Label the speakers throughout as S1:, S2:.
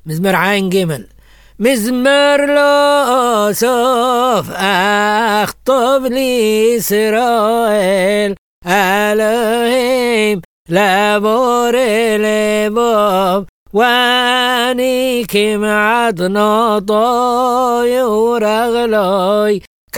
S1: مزمر عين جمل. مزمر لا سوف أخطب لي إسرائيل ألهيم لبور لباب واني كم عدنا طاير أغلاي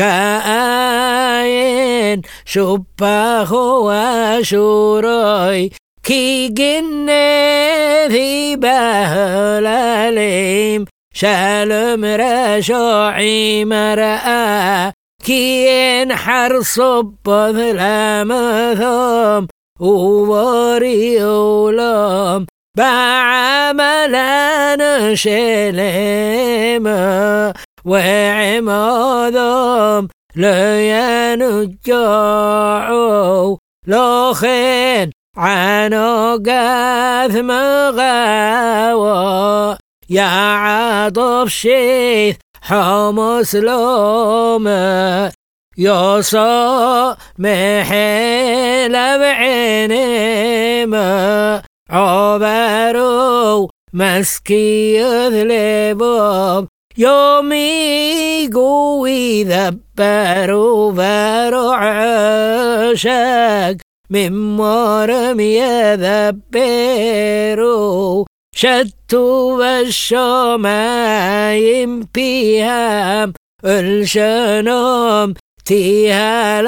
S1: كأين شبه وشوراي كي جنة في بهلاليم شالم رشاعي مرأة كي انحر صب ظلام ثم ووري أولام بعملان شليمة وعمادهم لا ينجعوا لخين عنو قاث مغاوى يا عطف شيث حمص لومة يوصى محيل بعينيمة عبروا مسكي ذلباب يومي قوي ذبروا برع عشاق من مرم يذبروا شتوا بالشمايم بيهم الشنوم تيها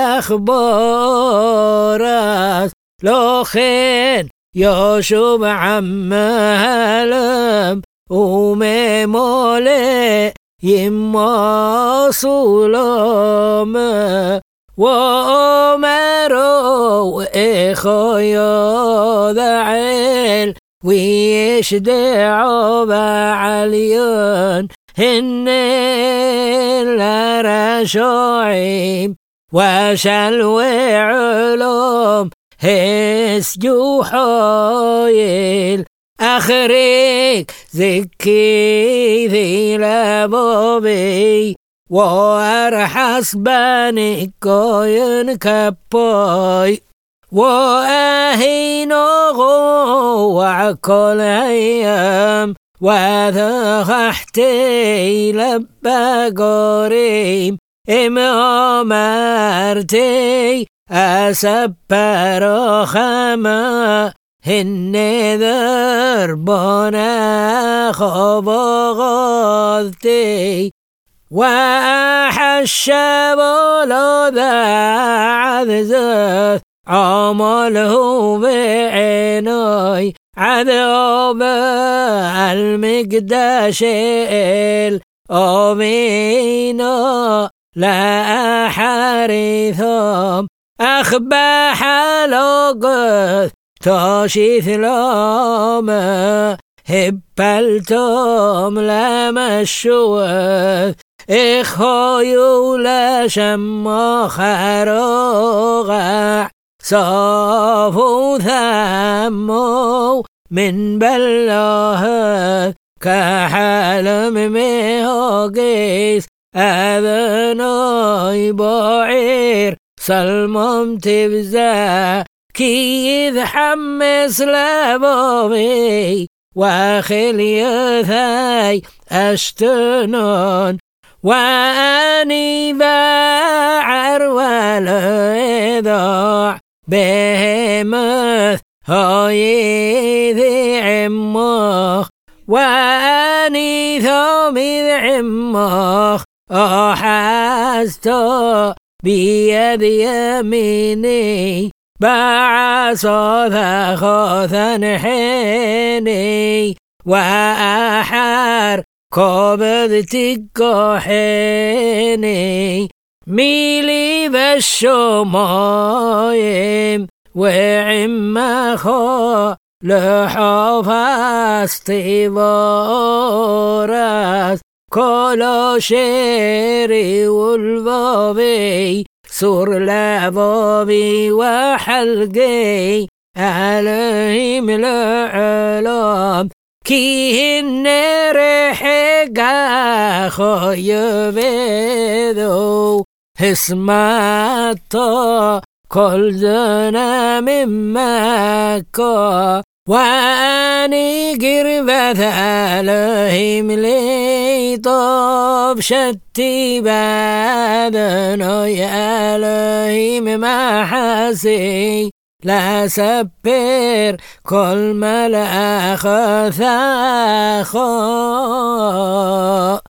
S1: الأخبارات لوخين يشوب عمالم وممولي يما صولام وأمروا إخويا ذعيل ويشدعوا بعليون هن الرشاعيم وشلوي علوم هسجو حايل أخريك زكي ذي لبابي وأرحس باني كوين كباي وأهينه وعكل أيام وذخحتي لبا قريم إمامرتي أسبر خما هن ذربنا خبغضتي وأحشب لذا عذزت عمله بعيني عذاب المقداش الأمينة لا حريثهم أخبح لقث تاشيث لما هبلتم لما الشوث إخويو لشم خروغع صافو ثمو من بلاه كحلم مهوقيس أذناي بعير سلمم تبزا كي يتحمس لبابي واخل يثاي أشتنون وأني باعر ولا يضاع بهمث هاي ذي عمخ وأني ثومي ذي عمخ أحستو بيد يميني بعصا ثخوثا حيني وأحر كبدتك حيني ميلي بالشمايم وعمخو لحفظتي بورس كل شيري والبابي سور لبابي وحلقي عليهم العلام كيهن رحقا خيبذو اسمعت كل زنا من مكة واني قربت الهيم لي طوب شتي بادنو يا الهيم ما حسي لا سبر كل ملأ خثاخو